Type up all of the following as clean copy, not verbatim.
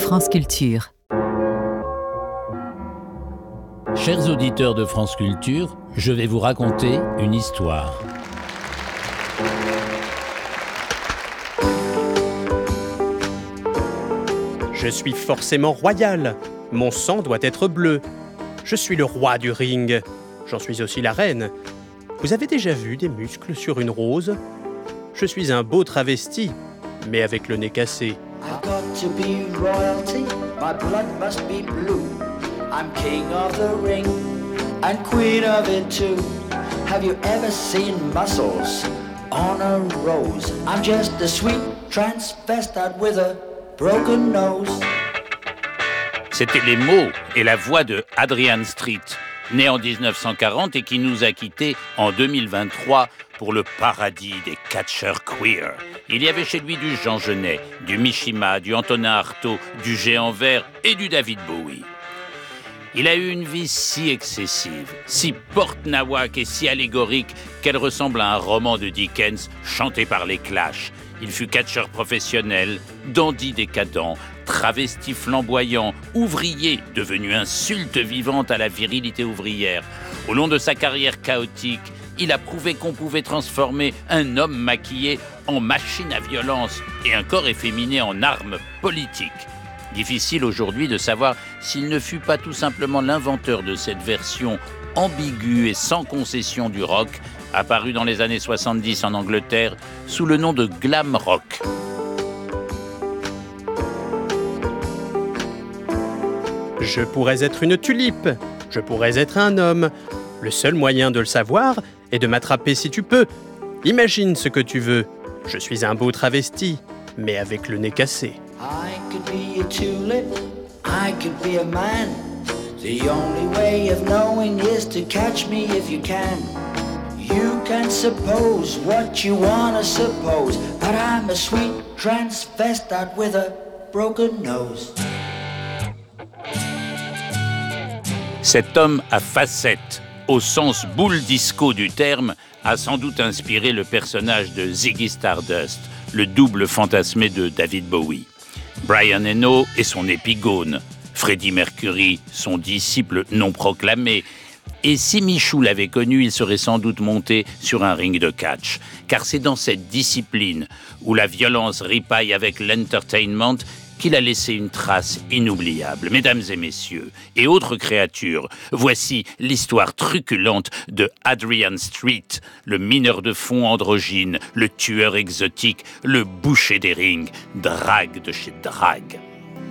France Culture. Chers auditeurs de France Culture, je vais vous raconter une histoire. Je suis forcément royal. Mon sang doit être bleu. Je suis le roi du ring. J'en suis aussi la reine. Vous avez déjà vu des muscles sur une rose ? Je suis un beau travesti, mais avec le nez cassé. I've got to be royalty, my blood must be blue. I'm king of the ring, and queen of it too. Have you ever seen muscles on a rose? I'm just a sweet transvestite with a broken nose. C'était les mots et la voix de Adrian Street, né en 1940 et qui nous a quittés en 2023 pour le paradis des catcheurs queer. Il y avait chez lui du Jean Genet, du Mishima, du Antonin Artaud, du Géant Vert et du David Bowie. Il a eu une vie si excessive, si porte-nawak et si allégorique qu'elle ressemble à un roman de Dickens chanté par les Clash. Il fut catcheur professionnel, dandy décadent, travesti flamboyant, ouvrier devenu insulte vivante à la virilité ouvrière. Au long de sa carrière chaotique, il a prouvé qu'on pouvait transformer un homme maquillé en machine à violence et un corps efféminé en arme politique. Difficile aujourd'hui de savoir s'il ne fut pas tout simplement l'inventeur de cette version ambiguë et sans concession du rock, apparue dans les années 70 en Angleterre sous le nom de glam rock. Je pourrais être une tulipe. Je pourrais être un homme. Le seul moyen de le savoir est de m'attraper si tu peux. Imagine ce que tu veux. Je suis un beau travesti, mais avec le nez cassé. I could be a tulip, I could be a man. The only way of knowing is to catch me if you can. You can suppose what you wanna suppose, but I'm a sweet transvestite with a broken nose. Cet homme à facettes, au sens boule disco du terme, a sans doute inspiré le personnage de Ziggy Stardust, le double fantasmé de David Bowie. Brian Eno est son épigone, Freddie Mercury, son disciple non proclamé. Et si Michou l'avait connu, il serait sans doute monté sur un ring de catch. Car c'est dans cette discipline, où la violence ripaille avec l'entertainment, qu'il a laissé une trace inoubliable. Mesdames et messieurs, et autres créatures, voici l'histoire truculente de Adrian Street, le mineur de fond androgyne, le tueur exotique, le boucher des rings, drague de chez drague.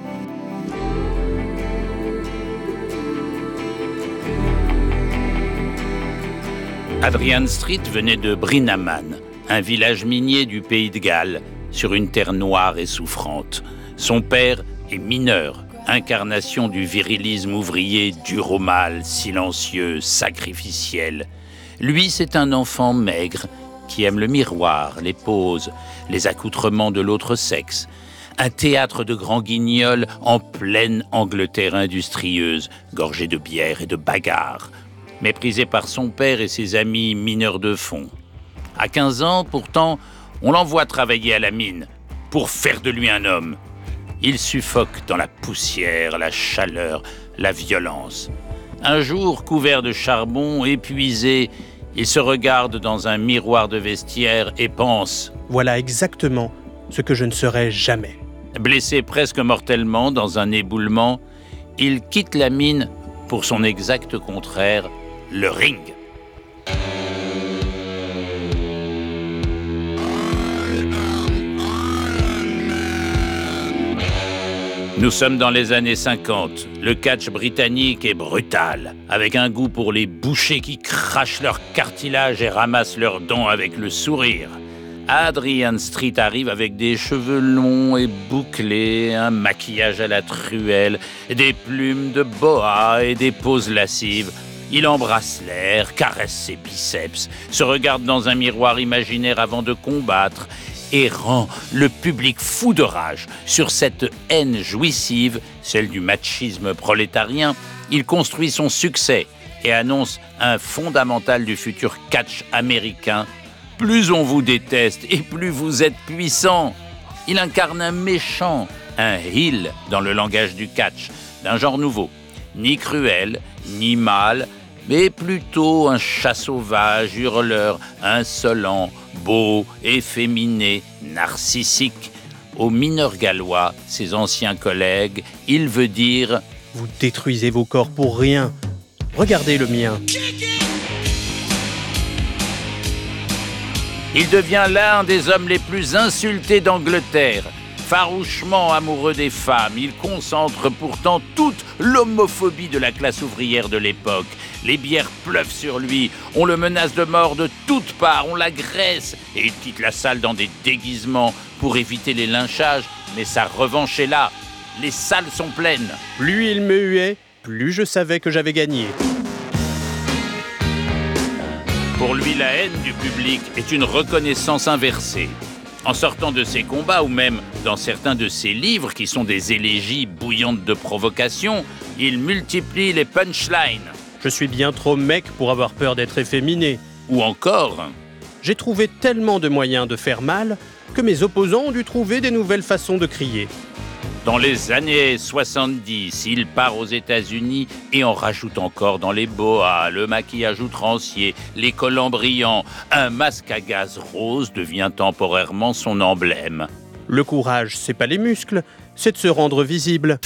Adrian Street venait de Brinhaman, un village minier du pays de Galles, sur une terre noire et souffrante. Son père est mineur, incarnation du virilisme ouvrier dur au mal, silencieux, sacrificiel. Lui, c'est un enfant maigre qui aime le miroir, les poses, les accoutrements de l'autre sexe. Un théâtre de grands guignols en pleine Angleterre industrieuse, gorgé de bière et de bagarres. Méprisé par son père et ses amis mineurs de fond. À 15 ans, pourtant, on l'envoie travailler à la mine pour faire de lui un homme. Il suffoque dans la poussière, la chaleur, la violence. Un jour, couvert de charbon, épuisé, il se regarde dans un miroir de vestiaire et pense « Voilà exactement ce que je ne serai jamais. » Blessé presque mortellement dans un éboulement, il quitte la mine pour son exact contraire, le ring. Nous sommes dans les années 50. Le catch britannique est brutal, avec un goût pour les bouchers qui crachent leur cartilage et ramassent leurs dents avec le sourire. Adrian Street arrive avec des cheveux longs et bouclés, un maquillage à la truelle, des plumes de boa et des poses lascives. Il embrasse l'air, caresse ses biceps, se regarde dans un miroir imaginaire avant de combattre et rend le public fou de rage. Sur cette haine jouissive, celle du machisme prolétarien, il construit son succès et annonce un fondamental du futur catch américain. Plus on vous déteste et plus vous êtes puissant. Il incarne un méchant un heel dans le langage du catch, d'un genre nouveau, ni cruel, ni mâle, mais plutôt un chat sauvage, hurleur, insolent, beau, efféminé, narcissique. Aux mineurs gallois, ses anciens collègues, il veut dire « Vous détruisez vos corps pour rien. Regardez le mien. » Il devient l'un des hommes les plus insultés d'Angleterre. Farouchement amoureux des femmes, il concentre pourtant toute l'homophobie de la classe ouvrière de l'époque. Les bières pleuvent sur lui, on le menace de mort de toutes parts, on l'agresse et il quitte la salle dans des déguisements pour éviter les lynchages. Mais sa revanche est là, les salles sont pleines. Plus il me huait, plus je savais que j'avais gagné. Pour lui, la haine du public est une reconnaissance inversée. En sortant de ses combats, ou même dans certains de ses livres, qui sont des élégies bouillantes de provocation, il multiplie les punchlines. Je suis bien trop mec pour avoir peur d'être efféminé. Ou encore, j'ai trouvé tellement de moyens de faire mal que mes opposants ont dû trouver des nouvelles façons de crier. Dans les années 70, il part aux États-Unis et en rajoute encore dans les boas, le maquillage outrancier, les collants brillants. Un masque à gaz rose devient temporairement son emblème. Le courage, c'est pas les muscles, c'est de se rendre visible.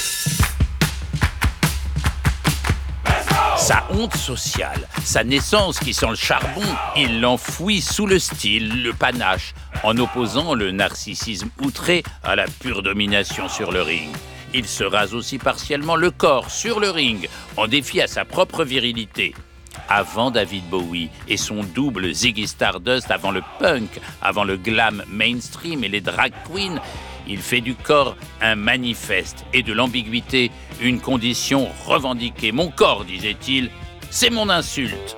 Sa honte sociale, sa naissance qui sent le charbon, il l'enfouit sous le style, le panache, en opposant le narcissisme outré à la pure domination sur le ring. Il se rase aussi partiellement le corps sur le ring, en défi à sa propre virilité. Avant David Bowie et son double Ziggy Stardust, avant le punk, avant le glam mainstream et les drag queens, il fait du corps un manifeste et de l'ambiguïté une condition revendiquée. Mon corps, disait-il, c'est mon insulte.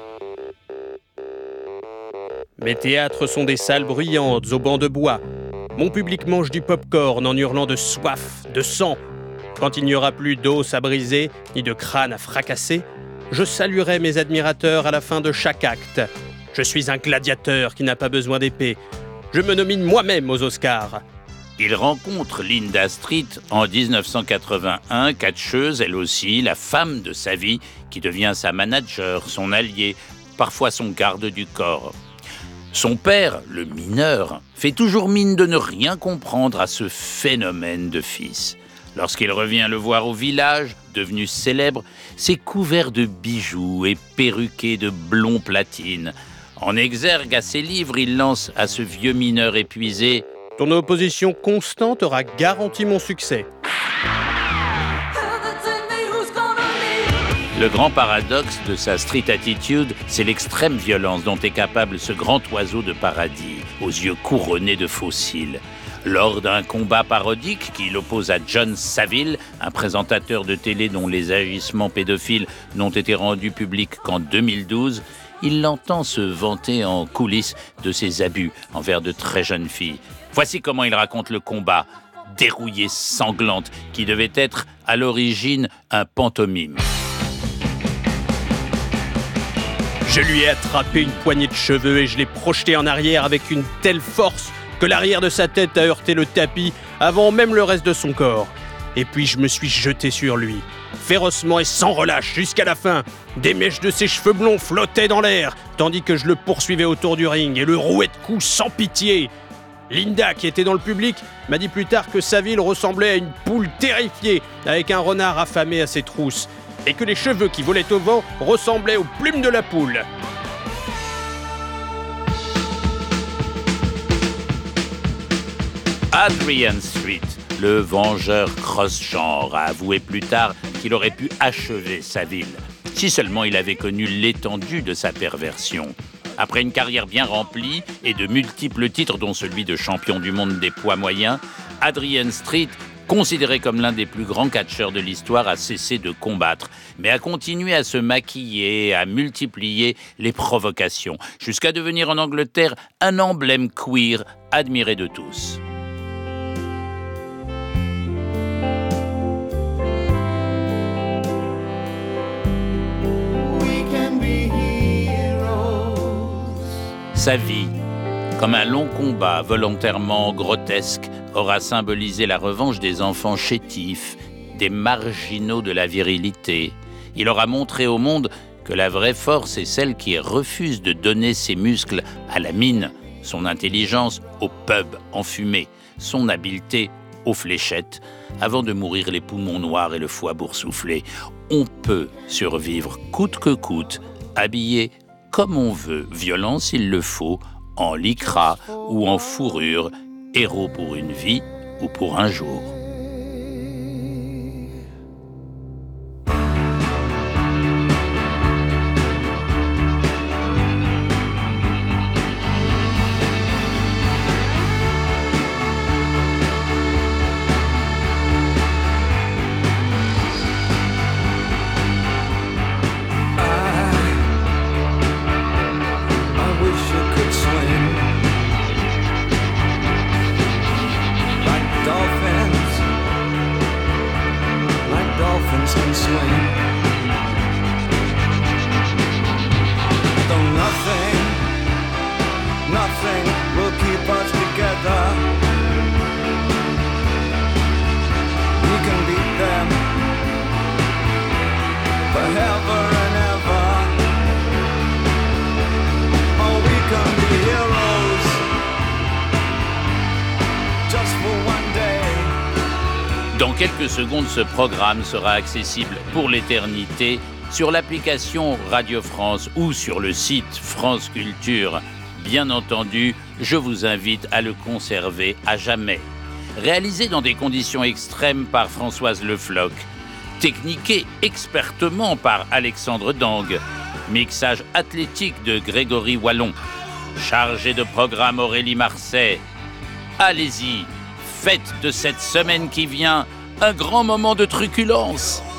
Mes théâtres sont des salles bruyantes aux bancs de bois. Mon public mange du pop-corn en hurlant de soif, de sang. Quand il n'y aura plus d'os à briser, ni de crâne à fracasser, je saluerai mes admirateurs à la fin de chaque acte. Je suis un gladiateur qui n'a pas besoin d'épée. Je me nomine moi-même aux Oscars. Il rencontre Linda Street en 1981, catcheuse, elle aussi, la femme de sa vie, qui devient sa manager, son allié, parfois son garde du corps. Son père, le mineur, fait toujours mine de ne rien comprendre à ce phénomène de fils. Lorsqu'il revient le voir au village, devenu célèbre, c'est couvert de bijoux et perruqué de blond platine. En exergue à ses livres, il lance à ce vieux mineur épuisé « Ton opposition constante aura garanti mon succès. » Le grand paradoxe de sa street attitude, c'est l'extrême violence dont est capable ce grand oiseau de paradis, aux yeux couronnés de fossiles. Lors d'un combat parodique qui l'oppose à John Saville, un présentateur de télé dont les agissements pédophiles n'ont été rendus publics qu'en 2012, il l'entend se vanter en coulisses de ses abus envers de très jeunes filles. Voici comment il raconte le combat, dérouillée sanglante, qui devait être à l'origine un pantomime. Je lui ai attrapé une poignée de cheveux et je l'ai projeté en arrière avec une telle force que l'arrière de sa tête a heurté le tapis avant même le reste de son corps. Et puis je me suis jeté sur lui, férocement et sans relâche jusqu'à la fin. Des mèches de ses cheveux blonds flottaient dans l'air, tandis que je le poursuivais autour du ring et le rouais de coups sans pitié. Linda, qui était dans le public, m'a dit plus tard que Saville ressemblait à une poule terrifiée avec un renard affamé à ses trousses et que les cheveux qui volaient au vent ressemblaient aux plumes de la poule. Adrian Street, le vengeur cross-genre, a avoué plus tard qu'il aurait pu achever Saville, si seulement il avait connu l'étendue de sa perversion. Après une carrière bien remplie et de multiples titres, dont celui de champion du monde des poids moyens, Adrian Street, considéré comme l'un des plus grands catcheurs de l'histoire, a cessé de combattre, mais a continué à se maquiller, à multiplier les provocations, jusqu'à devenir en Angleterre un emblème queer admiré de tous. Sa vie, comme un long combat volontairement grotesque, aura symbolisé la revanche des enfants chétifs, des marginaux de la virilité. Il aura montré au monde que la vraie force est celle qui refuse de donner ses muscles à la mine, son intelligence au pub enfumé, son habileté aux fléchettes, avant de mourir les poumons noirs et le foie boursouflé. On peut survivre coûte que coûte, habillé comme on veut, violent s'il le faut, en lycra ou en fourrure, héros pour une vie ou pour un jour. Can swing. Though nothing will keep us together. We can beat them forever and ever. Oh, we can be heroes just for one day. Dans quelques secondes, ce programme sera accessible pour l'éternité sur l'application Radio France ou sur le site France Culture. Bien entendu, je vous invite à le conserver à jamais. Réalisé dans des conditions extrêmes par Françoise Le Floch, techniqué expertement par Alexandre Dang, mixage athlétique de Grégory Wallon, chargé de programme Aurélie Marseille. Allez-y, faites de cette semaine qui vient un grand moment de truculence.